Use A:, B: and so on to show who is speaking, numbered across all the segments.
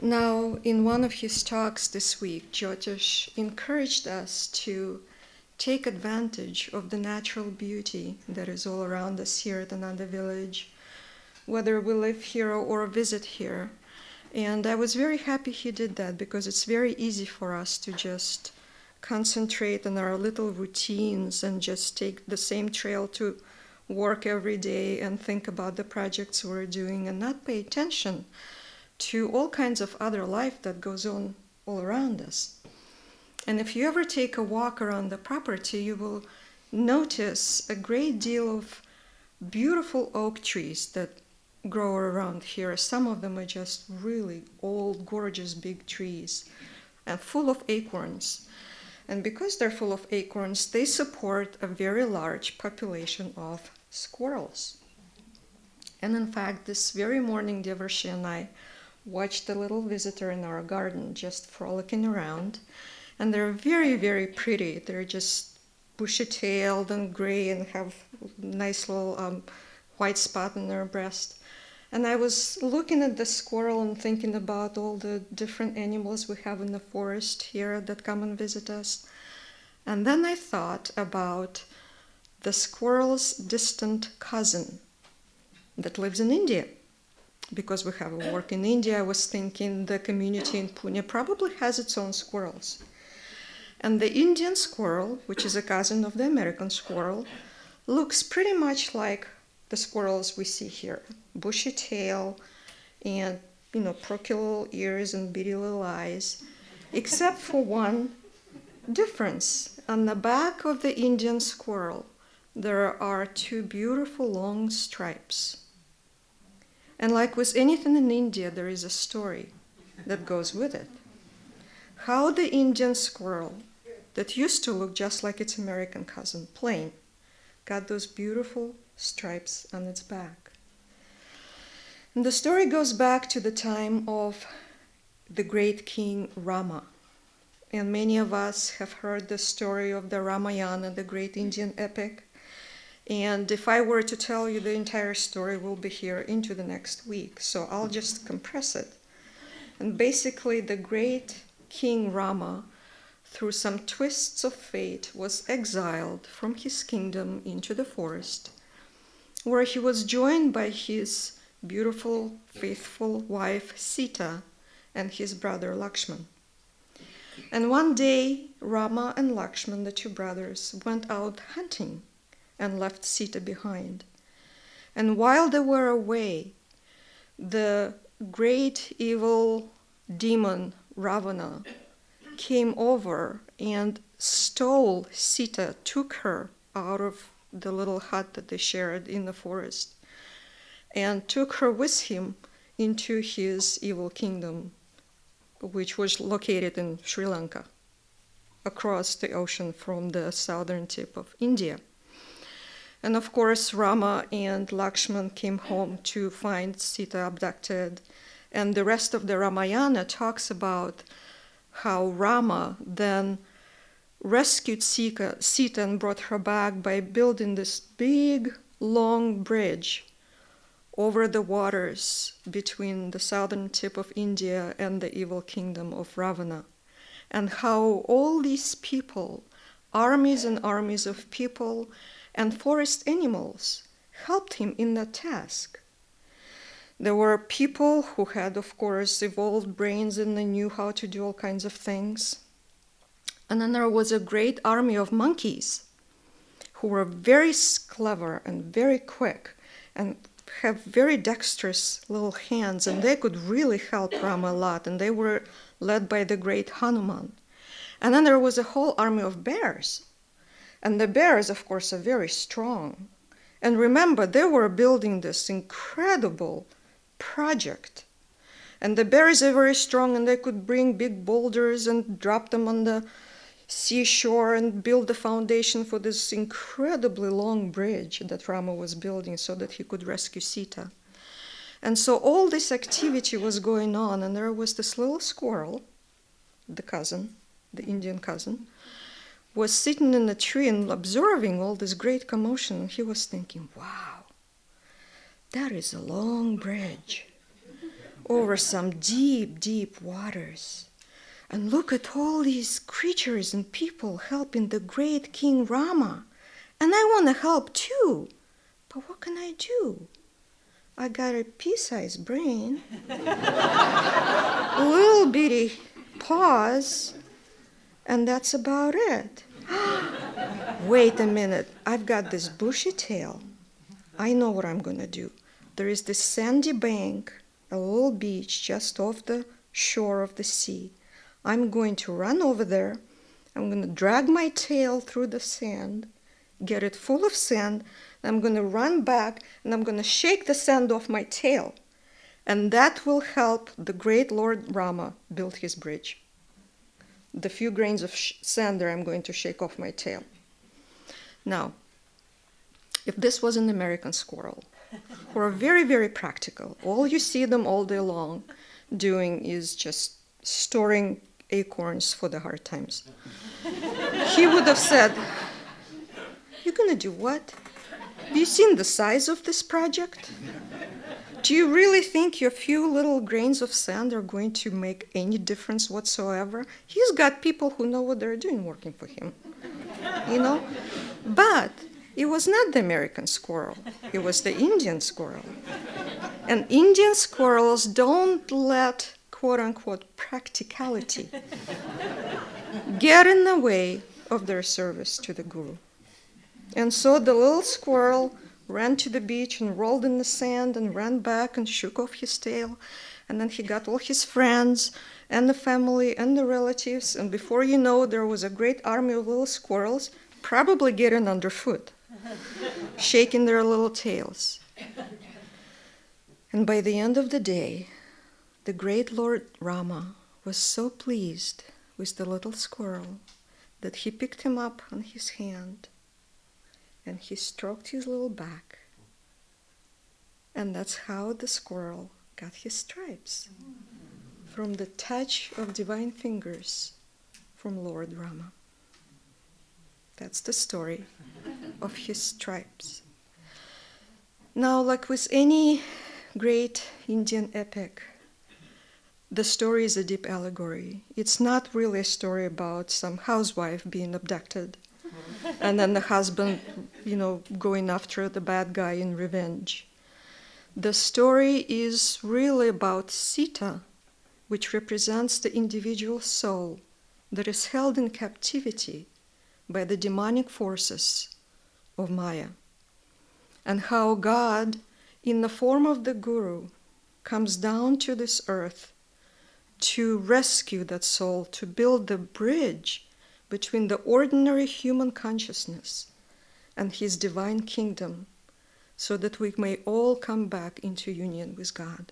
A: Now, in one of his talks this week, Jyotish encouraged us to take advantage of the natural beauty that is all around us here at Ananda Village, whether we live here or visit here. And I was very happy he did that, because it's very easy for us to just concentrate on our little routines and just take the same trail to work every day and think about the projects we're doing and not pay attention to all kinds of other life that goes on all around us. And if you ever take a walk around the property, you will notice a great deal of beautiful oak trees that grow around here. Some of them are just really old, gorgeous, big trees and full of acorns. And because they're full of acorns, they support a very large population of squirrels. And in fact, this very morning, Devarshi and I watched a little visitor in our garden just frolicking around. And they're very, very pretty. They're just bushy-tailed and gray and have nice little white spot in their breast. And I was looking at the squirrel and thinking about all the different animals we have in the forest here that come and visit us. And then I thought about the squirrel's distant cousin that lives in India. Because we have a work in India, I was thinking the community in Pune probably has its own squirrels. And the Indian squirrel, which is a cousin of the American squirrel, looks pretty much like the squirrels we see here. Bushy tail and, procule ears and beady little eyes, except for one difference. On the back of the Indian squirrel, there are two beautiful long stripes. And like with anything in India, there is a story that goes with it. How the Indian squirrel, that used to look just like its American cousin, plain, got those beautiful stripes on its back. And the story goes back to the time of the great king Rama. And many of us have heard the story of the Ramayana, the great Indian epic. And if I were to tell you the entire story, we'll be here into the next week. So I'll just compress it. And basically, the great King Rama, through some twists of fate, was exiled from his kingdom into the forest, where he was joined by his beautiful, faithful wife Sita and his brother Lakshman. And one day, Rama and Lakshman, the two brothers, went out hunting and left Sita behind. And while they were away, the great evil demon Ravana came over and stole Sita, took her out of the little hut that they shared in the forest, and took her with him into his evil kingdom, which was located in Sri Lanka, across the ocean from the southern tip of India. And of course, Rama and Lakshman came home to find Sita abducted. And the rest of the Ramayana talks about how Rama then rescued Sita and brought her back by building this big, long bridge over the waters between the southern tip of India and the evil kingdom of Ravana. And how all these people, armies and armies of people, and forest animals helped him in that task. There were people who had, of course, evolved brains and they knew how to do all kinds of things. And then there was a great army of monkeys who were very clever and very quick and have very dexterous little hands, and they could really help Rama a lot, and they were led by the great Hanuman. And then there was a whole army of bears. And the bears, of course, are very strong. And remember, they were building this incredible project. And the bears are very strong, and they could bring big boulders and drop them on the seashore and build the foundation for this incredibly long bridge that Rama was building so that he could rescue Sita. And so all this activity was going on, and there was this little squirrel, the cousin, the Indian cousin, was sitting in a tree and observing all this great commotion. And he was thinking, wow, that is a long bridge over some deep, deep waters. And look at all these creatures and people helping the great King Rama. And I want to help too. But what can I do? I got a pea-sized brain, a little bitty paws, and that's about it. Wait a minute, I've got this bushy tail. I know what I'm going to do. There is this sandy bank, a little beach just off the shore of the sea. I'm going to run over there. I'm going to drag my tail through the sand, get it full of sand. I'm going to run back, and I'm going to shake the sand off my tail. And that will help the great Lord Rama build his bridge. The few grains of sand there I'm going to shake off my tail. Now, if this was an American squirrel, who are very, very practical, all you see them all day long doing is just storing acorns for the hard times. He would have said, "You're going to do what? Have you seen the size of this project? Do you really think your few little grains of sand are going to make any difference whatsoever?" He's got people who know what they're doing working for him, you know? But it was not the American squirrel. It was the Indian squirrel. And Indian squirrels don't let, quote-unquote, practicality get in the way of their service to the guru. And so the little squirrel ran to the beach and rolled in the sand and ran back and shook off his tail. And then he got all his friends and the family and the relatives. And before you know, there was a great army of little squirrels probably getting underfoot, shaking their little tails. And by the end of the day, the great Lord Rama was so pleased with the little squirrel that he picked him up on his hand and he stroked his little back. And that's how the squirrel got his stripes, from the touch of divine fingers from Lord Rama. That's the story of his stripes. Now, like with any great Indian epic, the story is a deep allegory. It's not really a story about some housewife being abducted and then the husband, going after the bad guy in revenge. The story is really about Sita, which represents the individual soul that is held in captivity by the demonic forces of Maya, and how God, in the form of the Guru, comes down to this earth to rescue that soul, to build the bridge between the ordinary human consciousness and his divine kingdom, so that we may all come back into union with God.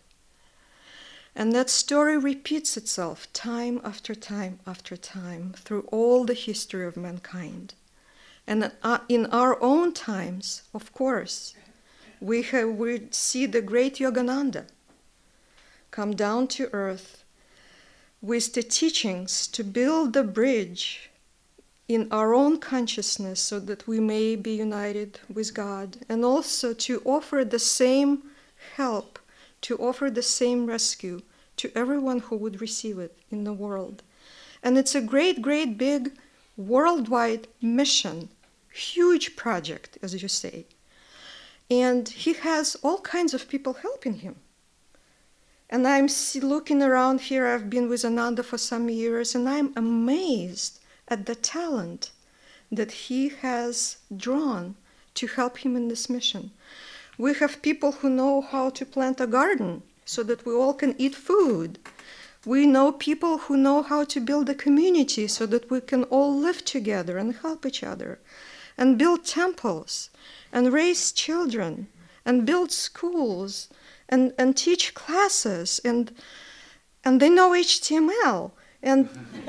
A: And that story repeats itself time after time after time through all the history of mankind. And in our own times, of course, we see the great Yogananda come down to earth with the teachings to build the bridge in our own consciousness so that we may be united with God, and also to offer the same help, to offer the same rescue to everyone who would receive it in the world. And it's a great, great big worldwide mission, huge project, as you say. And he has all kinds of people helping him. And I'm looking around here, I've been with Ananda for some years, and I'm amazed at the talent that he has drawn to help him in this mission. We have people who know how to plant a garden so that we all can eat food. We know people who know how to build a community so that we can all live together and help each other, and build temples, and raise children, and build schools, and teach classes, and they know HTML. And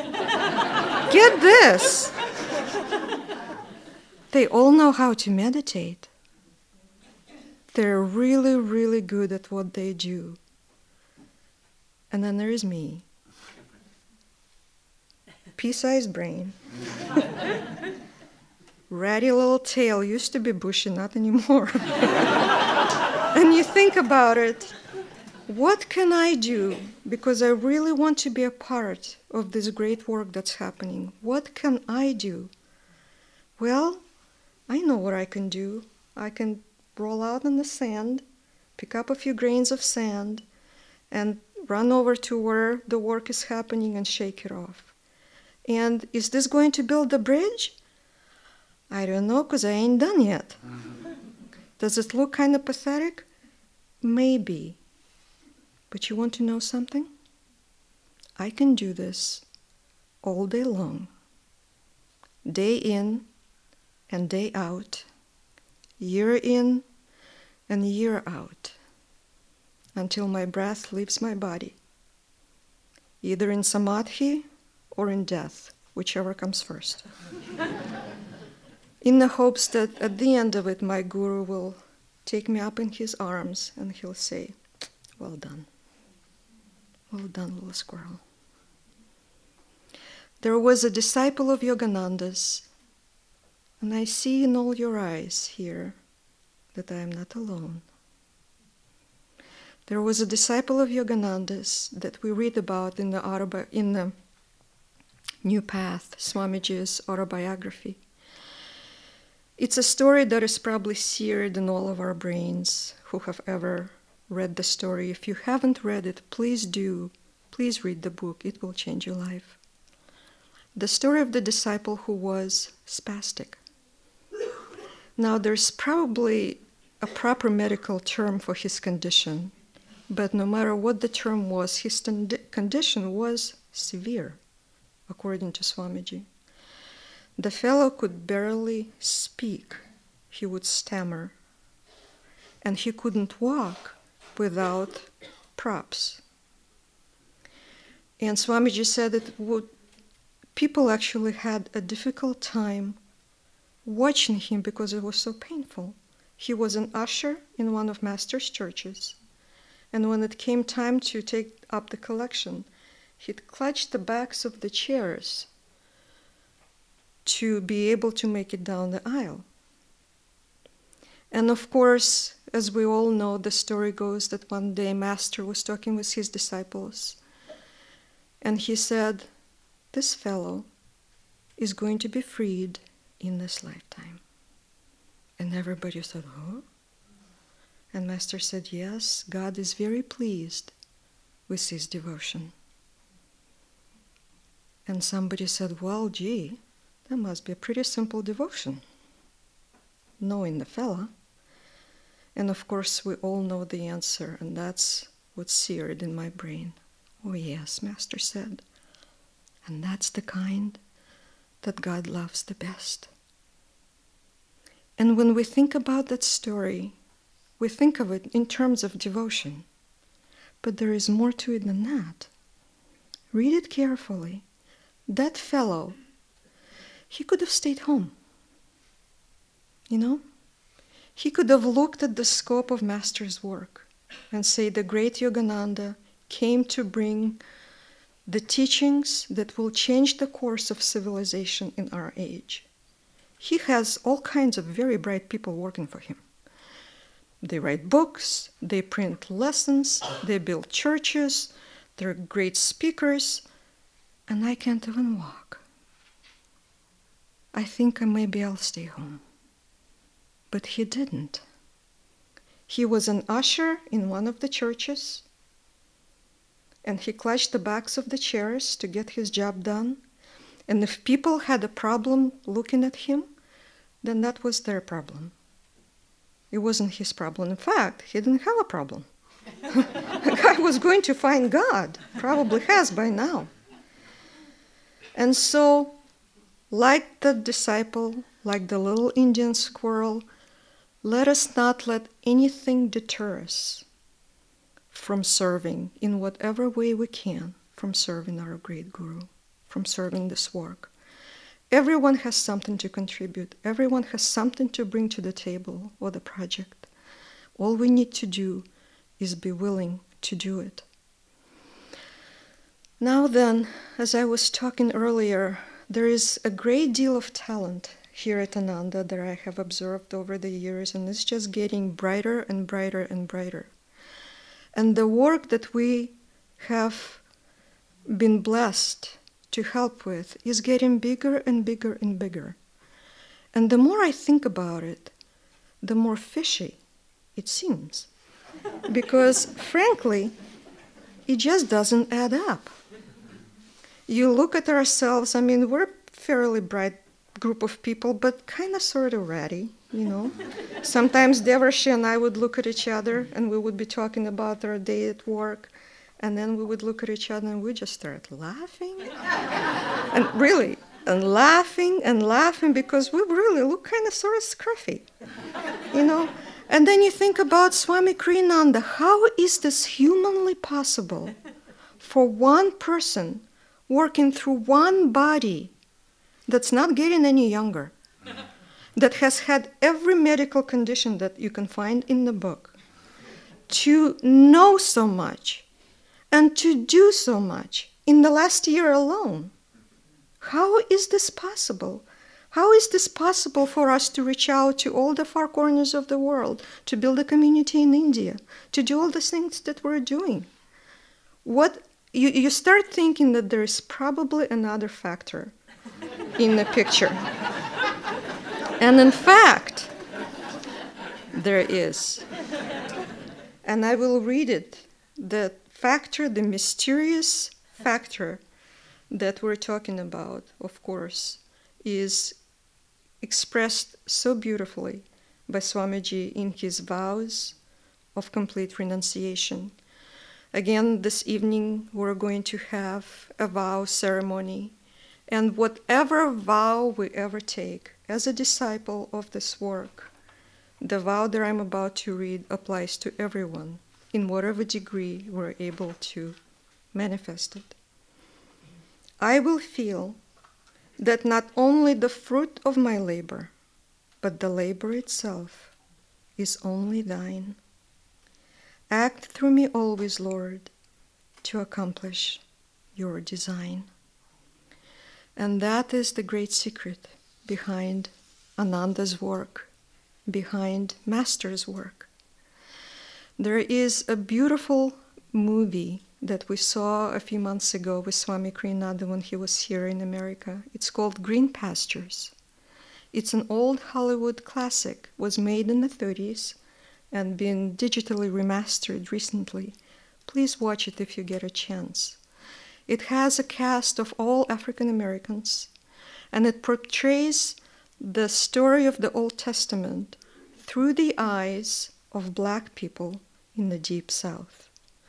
A: get this, they all know how to meditate. They're really, really good at what they do. And then there is me. Pea-sized brain. Ratty little tail, used to be bushy, not anymore. And you think about it, What can I do? Because I really want to be a part of this great work that's happening. What can I do? Well, I know what I can do. I can roll out in the sand, pick up a few grains of sand, and run over to where the work is happening and shake it off. And is this going to build the bridge? I don't know, because I ain't done yet. Does it look kind of pathetic? Maybe. But you want to know something? I can do this all day long, day in and day out, year in and year out, until my breath leaves my body, either in samadhi or in death, whichever comes first. In the hopes that at the end of it, my guru will take me up in his arms and he'll say, well done. Well done, little squirrel. There was a disciple of Yogananda's, and I see in all your eyes here that I am not alone. There was a disciple of Yogananda's that we read about in the New Path, Swamiji's autobiography. It's a story that is probably seared in all of our brains who have ever read the story. If you haven't read it, please do. Please read the book. It will change your life. The story of the disciple who was spastic. Now, there's probably a proper medical term for his condition, but no matter what the term was, his condition was severe, according to Swamiji. The fellow could barely speak. He would stammer. And he couldn't walk without props. And Swamiji said that people actually had a difficult time watching him because it was so painful. He was an usher in one of Master's churches. And when it came time to take up the collection, he'd clutch the backs of the chairs to be able to make it down the aisle. And of course, as we all know, the story goes that one day Master was talking with his disciples, and he said, this fellow is going to be freed in this lifetime. And everybody said, huh? And Master said, yes, God is very pleased with his devotion. And somebody said, well, gee, that must be a pretty simple devotion, knowing the fella. And of course, we all know the answer, and that's what's seared in my brain. Oh yes, Master said. And that's the kind that God loves the best. And when we think about that story, we think of it in terms of devotion. But there is more to it than that. Read it carefully. That fellow, he could have stayed home. You know? He could have looked at the scope of Master's work and say the great Yogananda came to bring the teachings that will change the course of civilization in our age. He has all kinds of very bright people working for him. They write books, they print lessons, they build churches, they're great speakers, and I can't even walk. I think maybe I'll stay home. But he didn't. He was an usher in one of the churches, and he clutched the backs of the chairs to get his job done. And if people had a problem looking at him, then that was their problem. It wasn't his problem. In fact, he didn't have a problem. The guy was going to find God, probably has by now. And so, like the disciple, like the little Indian squirrel, let us not let anything deter us from serving in whatever way we can, from serving our great Guru, from serving this work. Everyone has something to contribute. Everyone has something to bring to the table or the project. All we need to do is be willing to do it. Now then, as I was talking earlier, there is a great deal of talent here at Ananda that I have observed over the years, and it's just getting brighter and brighter and brighter. And the work that we have been blessed to help with is getting bigger and bigger and bigger. And the more I think about it, the more fishy it seems. Because frankly, it just doesn't add up. You look at ourselves, I mean, we're a fairly bright group of people, but kind of sort of ratty, you know. Sometimes Devarshi and I would look at each other and we would be talking about our day at work, and then we would look at each other and we'd just start laughing. And really, and laughing because we really look kind of sort of scruffy, you know. And then you think about Swami Kriyananda. How is this humanly possible for one person working through one body that's not getting any younger, that has had every medical condition that you can find in the book, to know so much and to do so much in the last year alone? How is this possible? How is this possible for us to reach out to all the far corners of the world, to build a community in India, to do all the things that we're doing? You start thinking that there is probably another factor in the picture. And in fact, there is. And I will read it. The factor, the mysterious factor that we're talking about, of course, is expressed so beautifully by Swamiji in his vows of complete renunciation. Again, this evening we're going to have a vow ceremony, and whatever vow we ever take as a disciple of this work, the vow that I'm about to read applies to everyone in whatever degree we're able to manifest it. I will feel that not only the fruit of my labor, but the labor itself is only thine. Act through me always, Lord, to accomplish your design. And that is the great secret behind Ananda's work, behind Master's work. There is a beautiful movie that we saw a few months ago with Swami Kriyananda when he was here in America. It's called Green Pastures. It's an old Hollywood classic, was made in the 30s and been digitally remastered recently. Please watch it if you get a chance. It has a cast of all African Americans, and it portrays the story of the Old Testament through the eyes of Black people in the Deep South.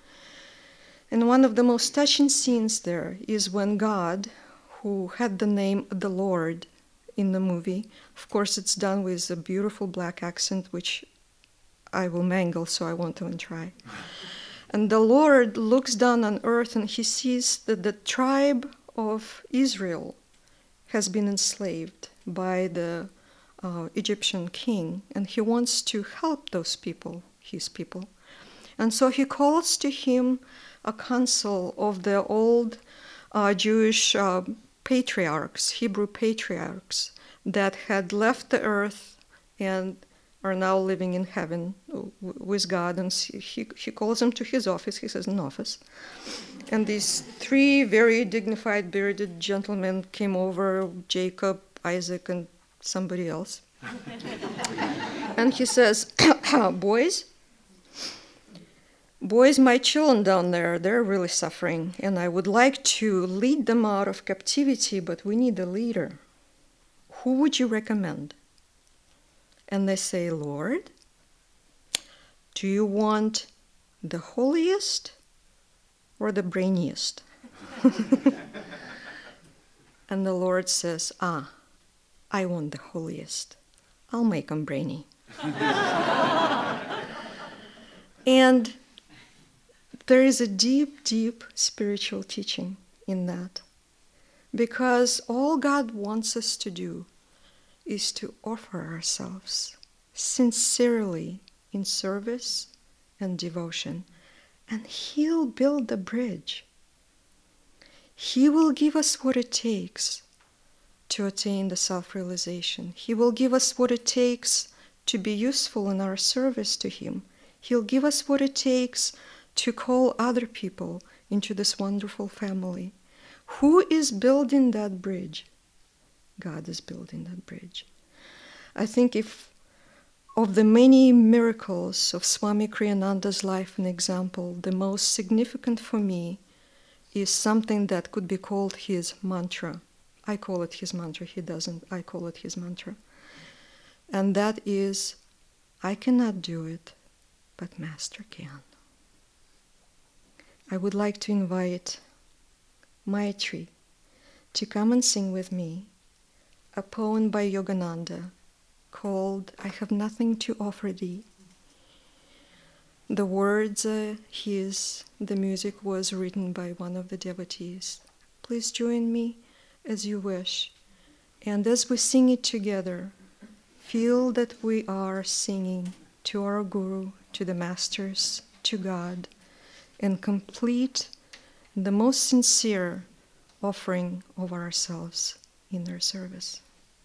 A: And one of the most touching scenes there is when God, who had the name the Lord in the movie, of course it's done with a beautiful Black accent, which I will mangle, so I won't even try. And the Lord looks down on earth and he sees that the tribe of Israel has been enslaved by the Egyptian king, and he wants to help those people, his people. And so he calls to him a council of the old Jewish patriarchs, Hebrew patriarchs, that had left the earth and are now living in heaven with God. And he calls them to his office. He says, an office. And these three very dignified, bearded gentlemen came over, Jacob, Isaac, and somebody else. And he says, Boys, my children down there, they're really suffering, and I would like to lead them out of captivity, but we need a leader. Who would you recommend? And they say, Lord, do you want the holiest or the brainiest? And the Lord says, I want the holiest. I'll make them brainy. And there is a deep, deep spiritual teaching in that. Because all God wants us to do is to offer ourselves sincerely in service and devotion. And He'll build the bridge. He will give us what it takes to attain the self-realization. He will give us what it takes to be useful in our service to Him. He'll give us what it takes to call other people into this wonderful family. Who is building that bridge? God is building that bridge. I think if of the many miracles of Swami Kriyananda's life and example, the most significant for me is something that could be called his mantra. I call it his mantra. He doesn't. I call it his mantra. And that is, I cannot do it, but Master can. I would like to invite Maitri to come and sing with me a poem by Yogananda called I Have Nothing to Offer Thee. The words, the music was written by one of the devotees. Please join me as you wish. And as we sing it together, feel that we are singing to our Guru, to the Masters, to God, and complete the most sincere offering of ourselves in their service.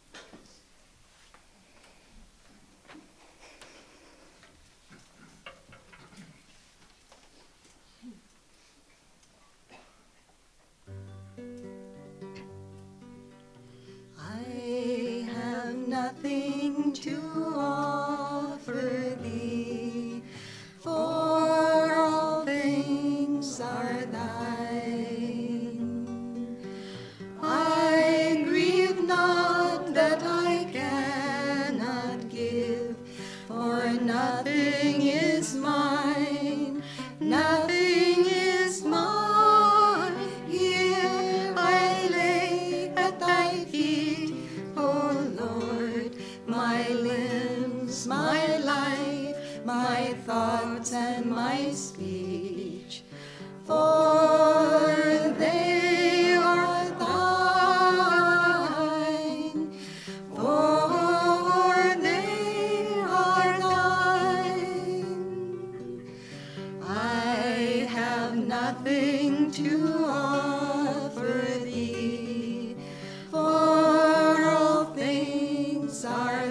B: I have nothing to offer thee, for all things are thine. I grieve not that I cannot give, for nothing is mine, nothing is mine. Here I lay at thy feet, O Lord, my limbs, my life, my thoughts and my speech, for they are thine, for they are thine. I have nothing to offer thee, for all things are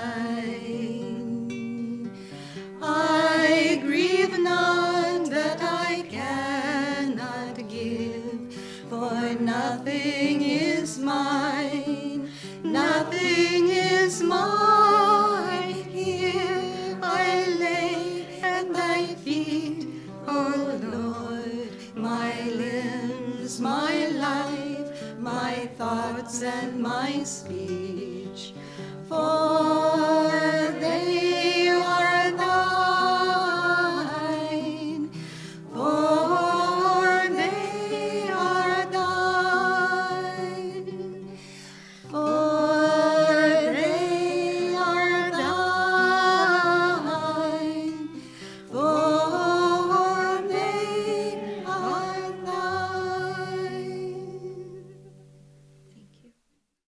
B: thine. I grieve not that I cannot give, for nothing is mine, nothing is mine. Here I lay at thy feet, O Lord, my limbs, my life, my thoughts and my speech, for